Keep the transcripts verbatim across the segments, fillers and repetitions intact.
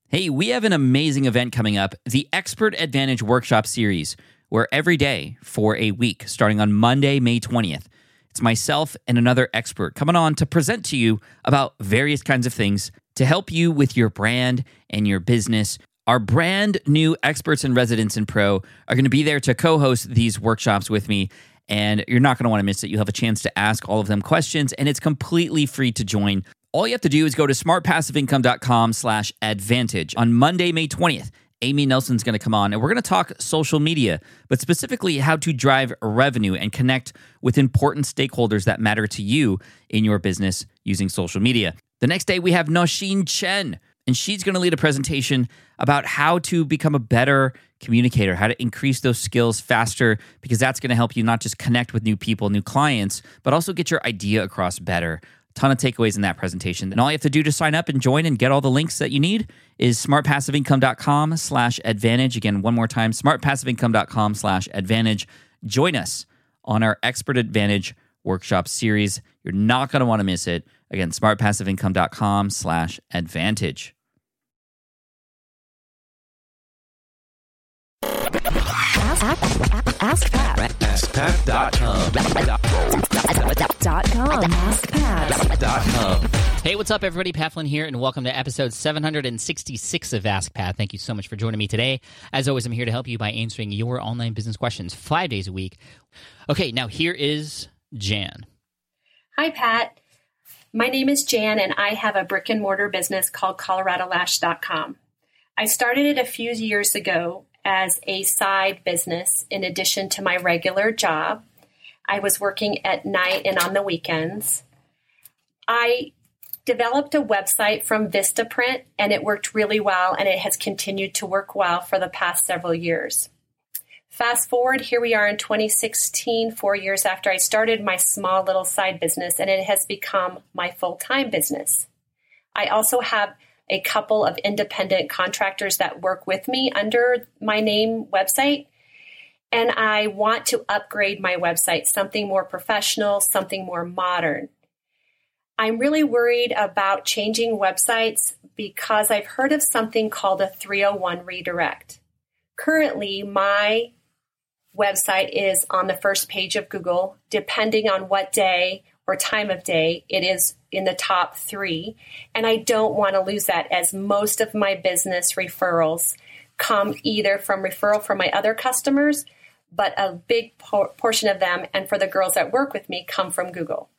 Hey, we have an amazing event coming up, the Expert Advantage Workshop Series, where every day for a week, starting on Monday, May twentieth, it's myself and another expert coming on to present to you about various kinds of things to help you with your brand and your business. Our brand new experts and residents in Pro are going to be there to co-host these workshops with me, and you're not going to want to miss it. You'll have a chance to ask all of them questions, and it's completely free to join. All you have to do is go to smartpassiveincome.com slash advantage. On Monday, May twentieth, Amy Nelson's going to come on, and we're going to talk social media, but specifically how to drive revenue and connect with important stakeholders that matter to you in your business using social media. The next day, we have Nosheen Chen, and she's going to lead a presentation about how to become a better communicator, how to increase those skills faster, because that's going to help you not just connect with new people, new clients, but also get your idea across better. Ton of takeaways in that presentation. And all you have to do to sign up and join and get all the links that you need is smartpassiveincome.com slash advantage. Again, one more time, smartpassiveincome.com slash advantage. Join us on our Expert Advantage Workshop Series. You're not going to want to miss it. Again, smartpassiveincome.com slash advantage. Ask, ask, ask Pat. ask pat dot com. Dot com. ask pat dot com. Hey, what's up, everybody? Pat Flynn here, and welcome to episode seven hundred sixty-six of Ask Pat. Thank you so much for joining me today. As always, I'm here to help you by answering your online business questions five days a week. Okay, now here is Jan. Hi, Pat. My name is Jan, and I have a brick and mortar business called Colorado Lash dot com. I started it a few years ago as a side business in addition to my regular job. I was working at night and on the weekends. I developed a website from Vistaprint, and it worked really well, and it has continued to work well for the past several years. Fast forward, here we are in twenty sixteen, four years after I started my small little side business, and it has become my full-time business. I also have a couple of independent contractors that work with me under my name website, and I want to upgrade my website, something more professional, something more modern. I'm really worried about changing websites because I've heard of something called a three oh one redirect. Currently, my website is on the first page of Google. Depending on what day or time of day, it is in the top three. And I don't want to lose that, as most of my business referrals come either from referral from my other customers, but a big por- portion of them, and for the girls that work with me, come from Google.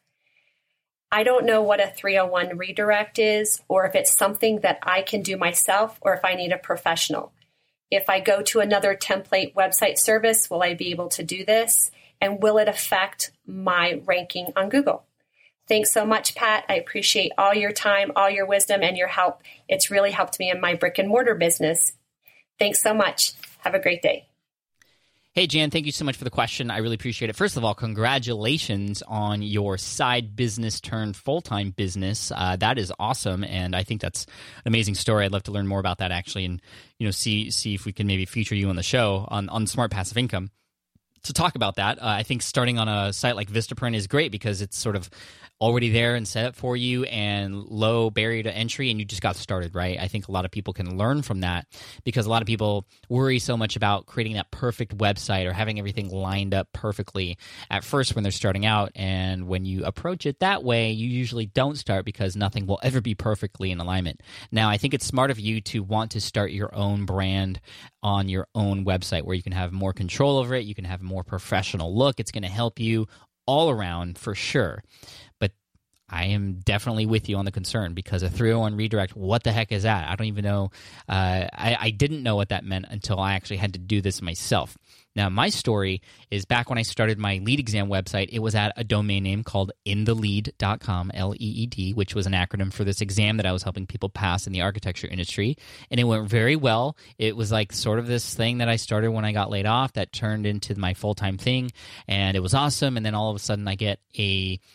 I don't know what a three oh one redirect is, or if it's something that I can do myself, or if I need a professional. If I go to another template website service, will I be able to do this? And will it affect my ranking on Google? Thanks so much, Pat. I appreciate all your time, all your wisdom, and your help. It's really helped me in my brick and mortar business. Thanks so much. Have a great day. Hey, Jan, thank you so much for the question. I really appreciate it. First of all, congratulations on your side business turned full-time business. Uh, that is awesome, and I think that's an amazing story. I'd love to learn more about that, actually, and you know, see see if we can maybe feature you on the show on, on Smart Passive Income to talk about that. Uh, I think starting on a site like Vistaprint is great because it's sort of already there and set up for you and low barrier to entry, and you just got started, right? I think a lot of people can learn from that because a lot of people worry so much about creating that perfect website or having everything lined up perfectly at first when they're starting out. And when you approach it that way, you usually don't start because nothing will ever be perfectly in alignment. Now, I think it's smart of you to want to start your own brand on your own website where you can have more control over it. You can have a more professional look. It's going to help you all around for sure. But I am definitely with you on the concern because a three oh one redirect, what the heck is that? I don't even know. Uh, I, I didn't know what that meant until I actually had to do this myself. Now, my story is back when I started my lead exam website, it was at a domain name called in the lead dot com, L E E D, which was an acronym for this exam that I was helping people pass in the architecture industry. And it went very well. It was like sort of this thing that I started when I got laid off that turned into my full-time thing. And it was awesome. And then all of a sudden I get a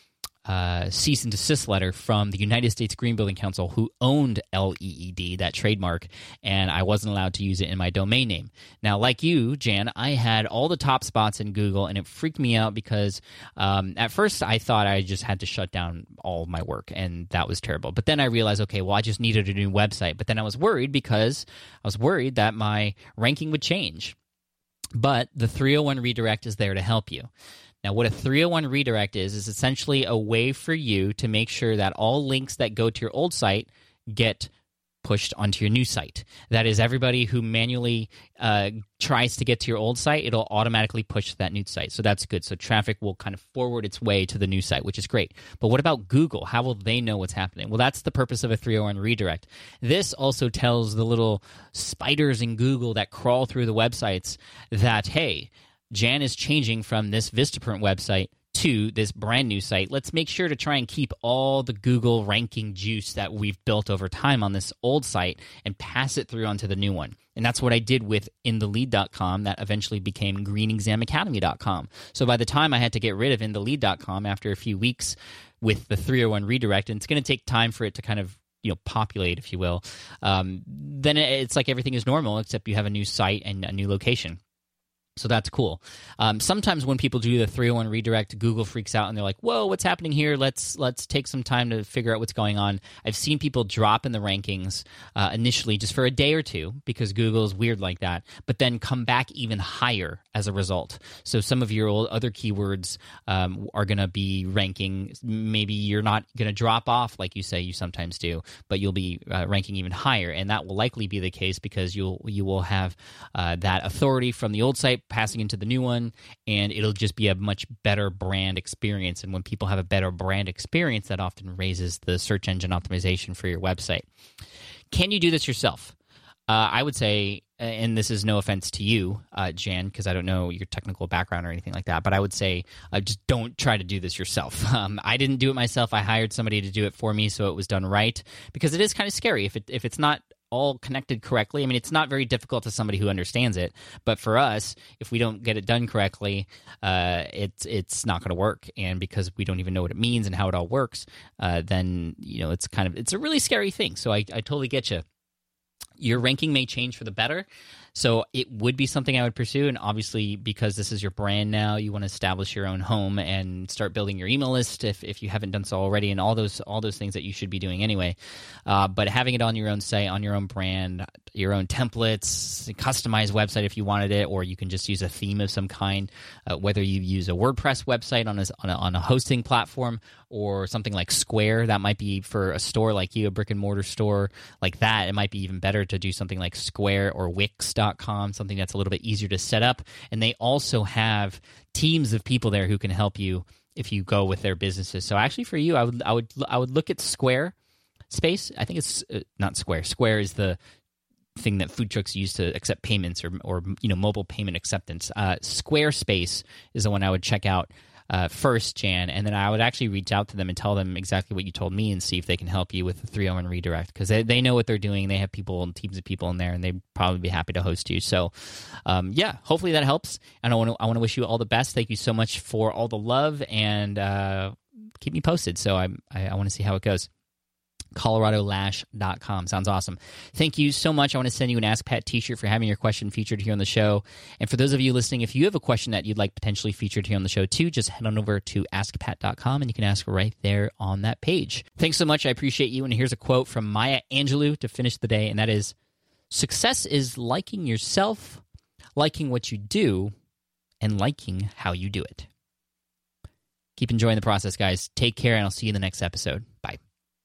uh, cease and desist letter from the United States Green Building Council, who owned L E E D, that trademark, and I wasn't allowed to use it in my domain name. Now, like you, Jan, I had all the top spots in Google, and it freaked me out because um, at first I thought I just had to shut down all of my work, and that was terrible. But then I realized, okay, well, I just needed a new website. But then I was worried because I was worried that my ranking would change. But the three oh one redirect is there to help you. Now, what a three oh one redirect is, is essentially a way for you to make sure that all links that go to your old site get pushed onto your new site. That is, everybody who manually uh, tries to get to your old site, it'll automatically push to that new site. So that's good. So traffic will kind of forward its way to the new site, which is great. But what about Google? How will they know what's happening? Well, that's the purpose of a three oh one redirect. This also tells the little spiders in Google that crawl through the websites that, hey, Jan is changing from this Vistaprint website to this brand new site. Let's make sure to try and keep all the Google ranking juice that we've built over time on this old site and pass it through onto the new one. And that's what I did with in the lead dot com that eventually became green exam academy dot com. So by the time I had to get rid of in the lead dot com after a few weeks with the three oh one redirect, and it's going to take time for it to kind of you know populate, if you will, um, then it's like everything is normal except you have a new site and a new location. So that's cool. Um, sometimes when people do the three oh one redirect, Google freaks out and they're like, whoa, what's happening here? Let's let's take some time to figure out what's going on. I've seen people drop in the rankings uh, initially just for a day or two because Google is weird like that, but then come back even higher as a result. So some of your old other keywords um, are going to be ranking. Maybe you're not going to drop off like you say you sometimes do, but you'll be uh, ranking even higher. And that will likely be the case because you'll you will have uh, that authority from the old site passing into the new one, and it'll just be a much better brand experience. And when people have a better brand experience, that often raises the search engine optimization for your website. Can you do this yourself? Uh, I would say, and this is no offense to you, uh, Jan, because I don't know your technical background or anything like that, but I would say uh, just don't try to do this yourself. Um, I didn't do it myself. I hired somebody to do it for me, so it was done right, because it is kind of scary if it if it's not all connected correctly. I mean, it's not very difficult to somebody who understands it, but for us, if we don't get it done correctly, uh, it's it's not going to work. And because we don't even know what it means and how it all works, uh, then you know it's kind of it's a really scary thing. So I, I totally get you. Your ranking may change for the better, so it would be something I would pursue. And obviously, because this is your brand now, you want to establish your own home and start building your email list if, if you haven't done so already, and all those all those things that you should be doing anyway. Uh, but having it on your own site, on your own brand, your own templates, customized website if you wanted it, or you can just use a theme of some kind, uh, whether you use a WordPress website on a, on, a, on a hosting platform or something like Square. That might be for a store like you, a brick and mortar store like that. It might be even better to do something like Square or Wix dot com, something that's a little bit easier to set up. And they also have teams of people there who can help you if you go with their businesses. So actually for you, I would I would I would look at Square Space. I think it's uh, not Square. Square is the thing that food trucks use to accept payments or or you know mobile payment acceptance. Uh, Squarespace is the one I would check out Uh, first, Jan, and then I would actually reach out to them and tell them exactly what you told me and see if they can help you with the three oh one redirect, because they, they know what they're doing. They have people and teams of people in there, and they'd probably be happy to host you. So, um, yeah, hopefully that helps. And I want to I want to wish you all the best. Thank you so much for all the love, and uh, keep me posted. So I I, I want to see how it goes. Colorado Lash dot com. Sounds awesome. Thank you so much. I want to send you an Ask Pat t-shirt for having your question featured here on the show. And for those of you listening, if you have a question that you'd like potentially featured here on the show too, just head on over to ask pat dot com and you can ask right there on that page. Thanks so much. I appreciate you. And here's a quote from Maya Angelou to finish the day, and that is, success is liking yourself, liking what you do, and liking how you do it. Keep enjoying the process, guys. Take care, and I'll see you in the next episode. Bye.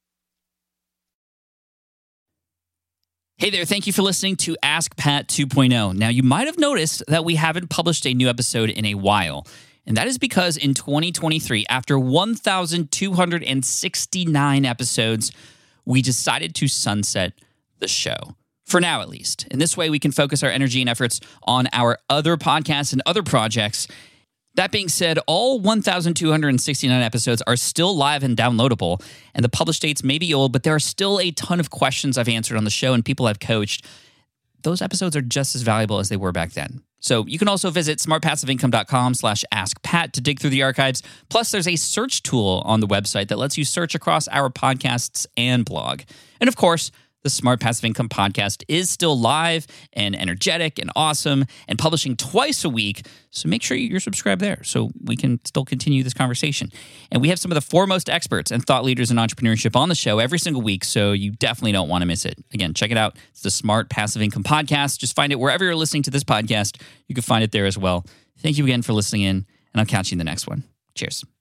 Hey there, thank you for listening to Ask Pat two point oh. Now, you might have noticed that we haven't published a new episode in a while, and that is because in twenty twenty-three, after one thousand two hundred sixty-nine episodes, we decided to sunset the show. For now, at least. In this way, we can focus our energy and efforts on our other podcasts and other projects. That being said, all one thousand two hundred sixty-nine episodes are still live and downloadable, and the published dates may be old, but there are still a ton of questions I've answered on the show and people I've coached. Those episodes are just as valuable as they were back then. So you can also visit smartpassiveincome.com slash ask Pat to dig through the archives. Plus, there's a search tool on the website that lets you search across our podcasts and blog. And of course, the Smart Passive Income podcast is still live and energetic and awesome and publishing twice a week. So make sure you're subscribed there so we can still continue this conversation. And we have some of the foremost experts and thought leaders in entrepreneurship on the show every single week, so you definitely don't want to miss it. Again, check it out. It's the Smart Passive Income podcast. Just find it wherever you're listening to this podcast. You can find it there as well. Thank you again for listening in, and I'll catch you in the next one. Cheers.